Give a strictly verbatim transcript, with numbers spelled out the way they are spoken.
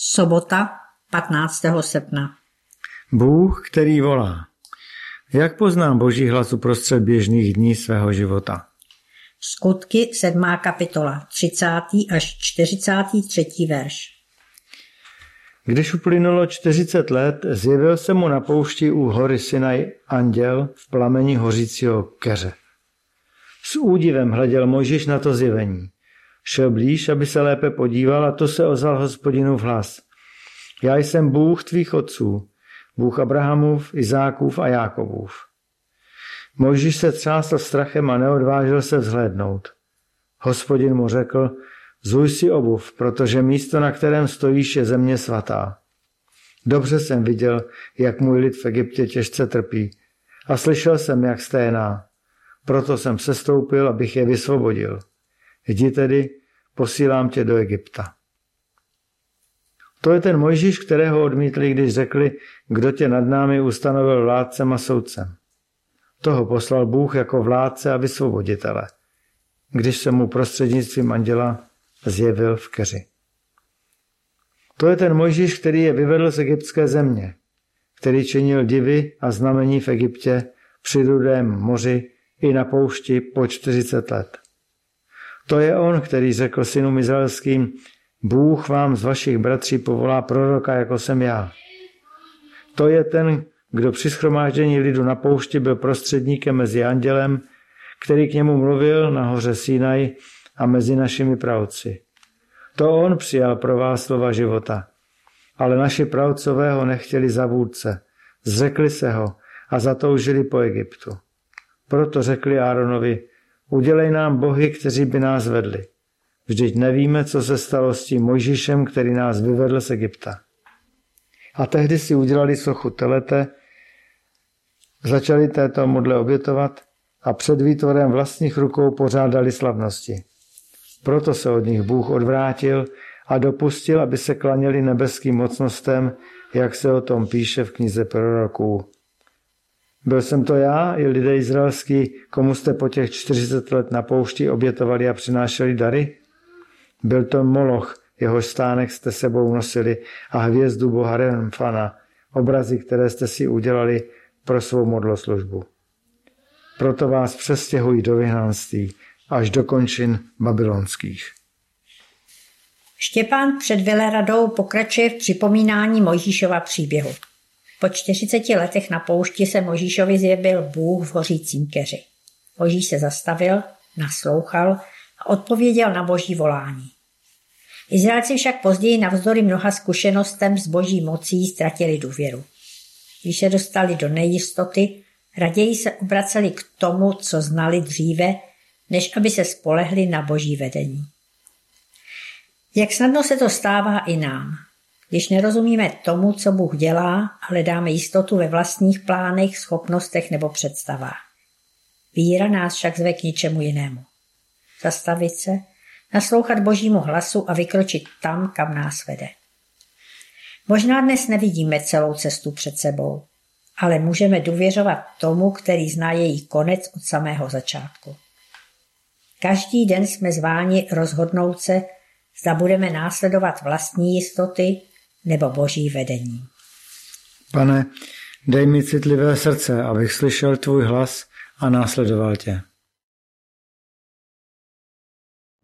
Sobota, patnáctého srpna. Bůh, který volá. Jak poznám Boží hlas uprostřed běžných dní svého života? Skutky, sedmá kapitola, třicátý až čtyřicátý třetí verš. Když uplynulo čtyřicet let, zjevil se mu na poušti u hory Sinaj anděl v plameni hořícího keře. S údivem hleděl Mojžíš na to zjevení. Šel blíž, aby se lépe podíval, a to se ozval Hospodinův hlas. Já jsem Bůh tvých otců, Bůh Abrahamův, Izákův a Jákobův. Mojžíš se třásl strachem a neodvážil se vzhlédnout. Hospodin mu řekl, zuj si obuv, protože místo, na kterém stojíš, je země svatá. Dobře jsem viděl, jak můj lid v Egyptě těžce trpí, a slyšel jsem, jak sténá. Proto jsem sestoupil, abych je vysvobodil. Jdi tedy, posílám tě do Egypta. To je ten Mojžíš, kterého odmítli, když řekli, kdo tě nad námi ustanovil vládcem a soudcem. Toho poslal Bůh jako vládce a vysvoboditele, když se mu prostřednictvím anděla zjevil v keři. To je ten Mojžíš, který je vyvedl z egyptské země, který činil divy a znamení v Egyptě, při Rudém moři i na poušti po čtyřicet let. To je on, který řekl synům izraelským, Bůh vám z vašich bratří povolá proroka, jako jsem já. To je ten, kdo při shromáždění lidu na poušti byl prostředníkem mezi andělem, který k němu mluvil na hoře Sinaj a mezi našimi praotci. To on přijal pro vás slova života. Ale naši praotcové ho nechtěli za vůdce, zřekli se ho a zatoužili po Egyptu. Proto řekli Áronovi, udělej nám bohy, kteří by nás vedli. Vždyť nevíme, co se stalo s tím Mojžíšem, který nás vyvedl z Egypta. A tehdy si udělali sochu telete, začali této modle obětovat a před výtvorem vlastních rukou pořádali slavnosti. Proto se od nich Bůh odvrátil a dopustil, aby se klaněli nebeským mocnostem, jak se o tom píše v knize proroků. Byl jsem to já i lidé izraelský, komu jste po těch čtyřicet let na poušti obětovali a přinášeli dary? Byl to Moloch, jehož stánek jste sebou nosili, a hvězdu boha Remfana, obrazy, které jste si udělali pro svou modloslužbu. Proto vás přestěhují do vyhnanství až do končin babylonských. Štěpán před veleradou pokračuje v připomínání Mojžíšova příběhu. Po čtyřiceti letech na poušti se Mojžíšovi zjevil Bůh v hořícím keři. Mojžíš se zastavil, naslouchal a odpověděl na boží volání. Izraelci však později navzdory mnoha zkušenostem s boží mocí ztratili důvěru. Když se dostali do nejistoty, raději se obraceli k tomu, co znali dříve, než aby se spolehli na boží vedení. Jak snadno se to stává i nám. Když nerozumíme tomu, co Bůh dělá, hledáme jistotu ve vlastních plánech, schopnostech nebo představách. Víra nás však zve k ničemu jinému. Zastavit se, naslouchat božímu hlasu a vykročit tam, kam nás vede. Možná dnes nevidíme celou cestu před sebou, ale můžeme důvěřovat tomu, který zná její konec od samého začátku. Každý den jsme zváni rozhodnout se, zda budeme následovat vlastní jistoty nebo boží vedení. Pane, dej mi citlivé srdce, abych slyšel tvůj hlas a následoval tě.